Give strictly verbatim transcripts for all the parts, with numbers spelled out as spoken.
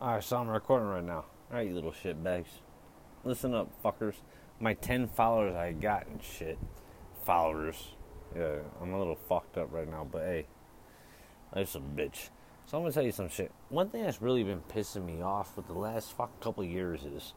Alright, so I'm recording right now. Alright, you little shitbags. Listen up, fuckers. My ten followers I got and shit. Followers. Yeah, I'm a little fucked up right now, but hey. Life's a bitch. So I'm gonna tell you some shit. One thing that's really been pissing me off with the last fucking couple of years is...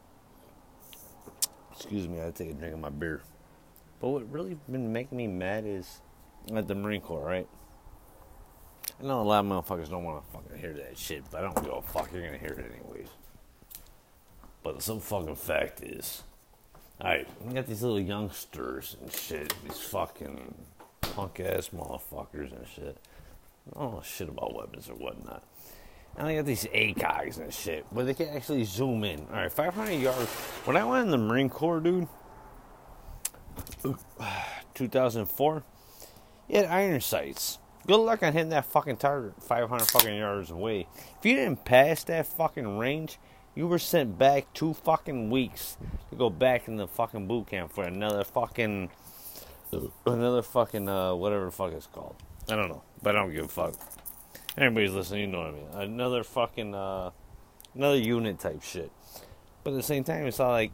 Excuse me, I had to take a drink of my beer. But what really been making me mad is... At the Marine Corps, right? I know a lot of motherfuckers don't want to fucking hear that shit, but I don't give a fuck. You're gonna hear it anyways. But some fucking fact is, alright, we got these little youngsters and shit, these fucking punk ass motherfuckers and shit. I don't know shit about weapons or whatnot. And they got these A C O Gs and shit, where they can actually zoom in. Alright, five hundred yards. When I went in the Marine Corps, dude, two thousand four, you had iron sights. Good luck on hitting that fucking target five hundred fucking yards away. If you didn't pass that fucking range, you were sent back two fucking weeks to go back in the fucking boot camp for another fucking, another fucking, uh, whatever the fuck it's called. I don't know, but I don't give a fuck. Everybody's listening, you know what I mean. Another fucking, uh, another unit type shit. But at the same time, it's all like,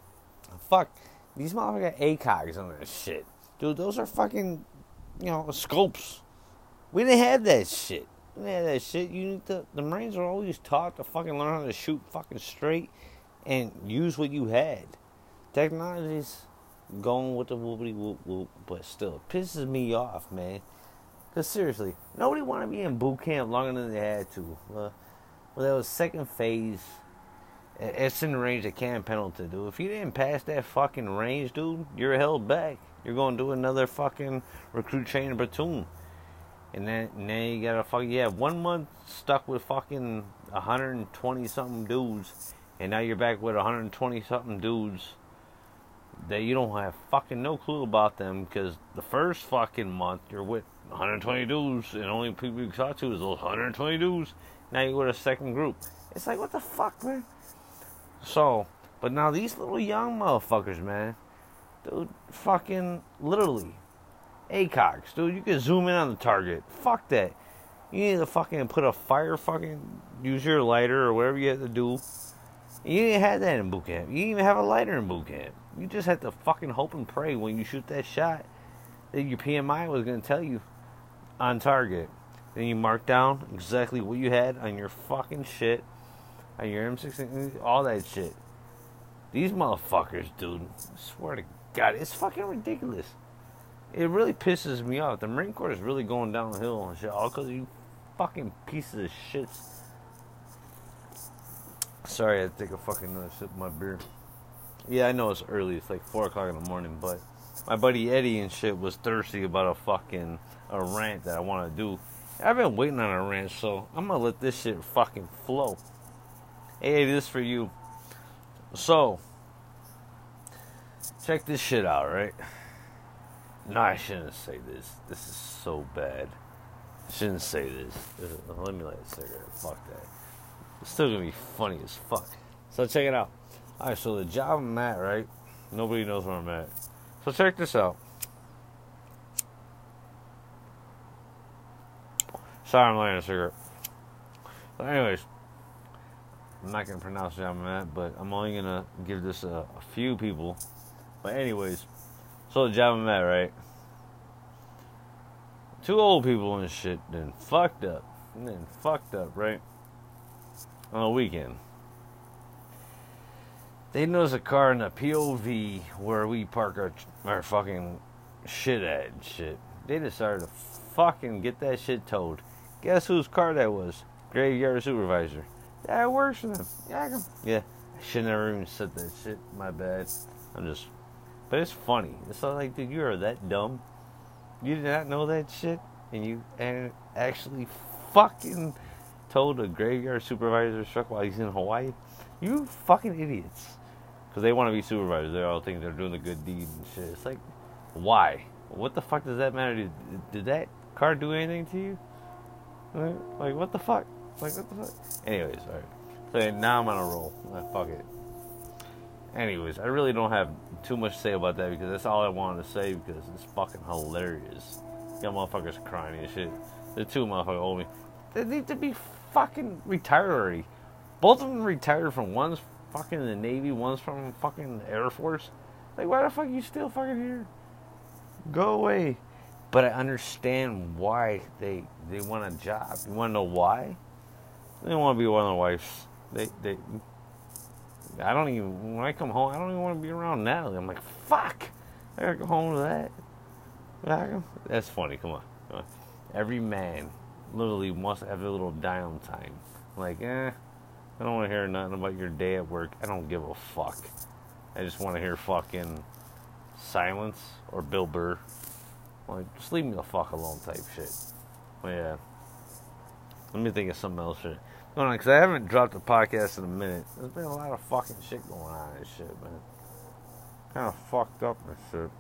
fuck, these motherfuckers got A C O Gs on that shit. Dude, those are fucking, you know, scopes. We didn't have that shit. We didn't have that shit. You need to, the Marines are always taught to fucking learn how to shoot fucking straight and use what you had. Technology's going with the whoopity whoop whoop, but still, it pisses me off, man. Because seriously, nobody wanted to be in boot camp longer than they had to. Uh, well, that was second phase. It's in the range of Camp Pendleton, dude. If you didn't pass that fucking range, dude, you're held back. You're going to do another fucking recruit training platoon. And then, and then you gotta fucking, yeah, one month stuck with fucking one hundred twenty something dudes, and now you're back with one hundred twenty something dudes that you don't have fucking no clue about them, because the first fucking month you're with one hundred twenty dudes, and only people you talk to is those one hundred twenty dudes. Now you're with a second group. It's like, what the fuck, man? So, but now these little young motherfuckers, man, dude, fucking literally. A C O Gs, dude, you can zoom in on the target. Fuck that. You need to fucking put a fire, fucking use your lighter or whatever you have to do. You didn't have that in boot camp. You didn't even have a lighter in boot camp. You just had to fucking hope and pray when you shoot that shot that your P M I was going to tell you on target. Then you mark down exactly what you had on your fucking shit, on your M sixteen, all that shit. These motherfuckers, dude, I swear to God, it's fucking ridiculous. It really pisses me off. The Marine Corps is really going downhill and shit, all because of you fucking pieces of shit. Sorry, I had to take a fucking another sip of my beer. Yeah, I know it's early. It's like four o'clock in the morning, but my buddy Eddie and shit was thirsty about a fucking a rant that I want to do. I've been waiting on a rant, so I'm going to let this shit fucking flow. Hey, this for you. So, check this shit out, right? No, I shouldn't say this. This is so bad. I shouldn't say this. this is, let me light a cigarette. Fuck that. It's still gonna be funny as fuck. So check it out. Alright, so the job I'm at, right? Nobody knows where I'm at. So check this out. Sorry, I'm lighting a cigarette. So anyways, I'm not gonna pronounce the job I'm at, but I'm only gonna give this a, a few people. But anyways. So the job I'm at, right? Two old people and shit then fucked up. And then fucked up, right? On a weekend. They noticed a car in the P O V where we park our, our fucking shit at and shit. They decided to fucking get that shit towed. Guess whose car that was? Graveyard supervisor. Yeah, it works for them. Yeah, I, can, yeah. I should never even said that shit. My bad. I'm just... But it's funny. It's not like, dude, you are that dumb. You did not know that shit, and you and actually fucking told a graveyard supervisor truck while he's in Hawaii. You fucking idiots. Because they want to be supervisors. They all think they're doing a good deed and shit. It's like, why? What the fuck does that matter? Did, did that car do anything to you? Like, like, what the fuck? Like, what the fuck? Anyways, alright. So now I'm on a roll. Like, fuck it. Anyways, I really don't have too much to say about that because that's all I wanted to say because it's fucking hilarious. Got motherfuckers crying and shit. The two motherfuckers old me. They need to be fucking retired already. Both of them retired from one's fucking in the Navy, one's from fucking Air Force. Like, why the fuck are you still fucking here? Go away. But I understand why they they want a job. You want to know why? They don't want to be one of the wives. They they. I don't even when I come home. I don't even want to be around Natalie. I'm like, fuck. I gotta go home to that. That's funny. Come on, come on. Every man literally wants to have a little downtime. Like, eh, I don't want to hear nothing about your day at work. I don't give a fuck. I just want to hear fucking silence or Bill Burr. Like, just leave me the fuck alone type shit. But yeah. Let me think of something else. Shit. Going on, because I haven't dropped a podcast in a minute. There's been a lot of fucking shit going on and shit, man. Kind of fucked up and shit.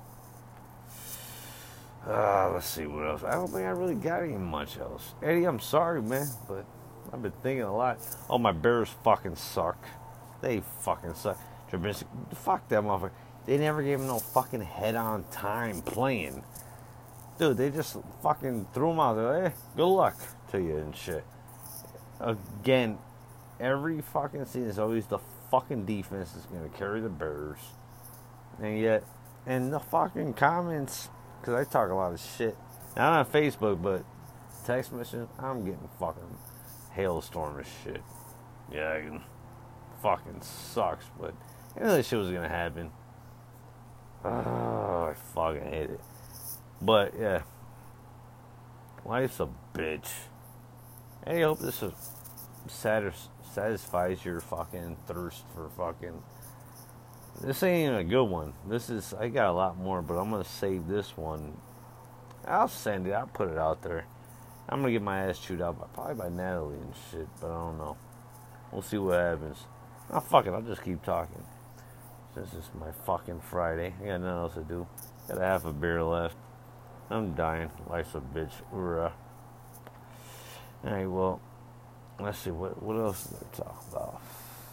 Uh, let's see what else. I don't think I really got any much else. Eddie, I'm sorry, man, but I've been thinking a lot. Oh, my Bears fucking suck. They fucking suck. Trubisky, fuck that motherfucker. They never gave him no fucking head-on time playing. Dude, they just fucking threw him out there. Hey, good luck to you and shit. Again, every fucking season is always the fucking defense is going to carry the Bears. And yet, in the fucking comments, because I talk a lot of shit. Not on Facebook, but text messages, I'm getting fucking hailstorm of shit. Yeah, it fucking sucks, but I knew this shit was going to happen. Oh, I fucking hate it. But, yeah. Life's a bitch. Hey, I hope this is satis- satisfies your fucking thirst for fucking... This ain't even a good one. This is... I got a lot more, but I'm going to save this one. I'll send it. I'll put it out there. I'm going to get my ass chewed out by, probably by Natalie and shit, but I don't know. We'll see what happens. Oh, fuck it. I'll just keep talking. This is my fucking Friday. I got nothing else to do. Got a half a beer left. I'm dying. Life's a bitch. Hoorah. Alright, well, let's see. What what else did I talk about?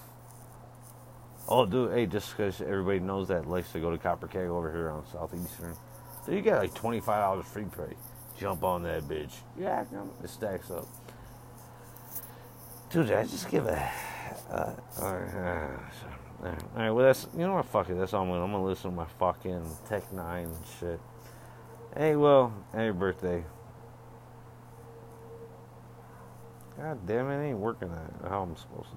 Oh, dude, hey, just because everybody knows that likes to go to Copper Keg over here on Southeastern. So you get like twenty-five dollars free pay. Jump on that bitch. Yeah, it stacks up. Dude, I just give a... Uh, alright, uh, All right, well, that's, you know what, fuck it, that's all I'm gonna, I'm gonna listen to my fucking Tech nine and shit. Hey, well, happy birthday. God damn it, it ain't working how I'm supposed to.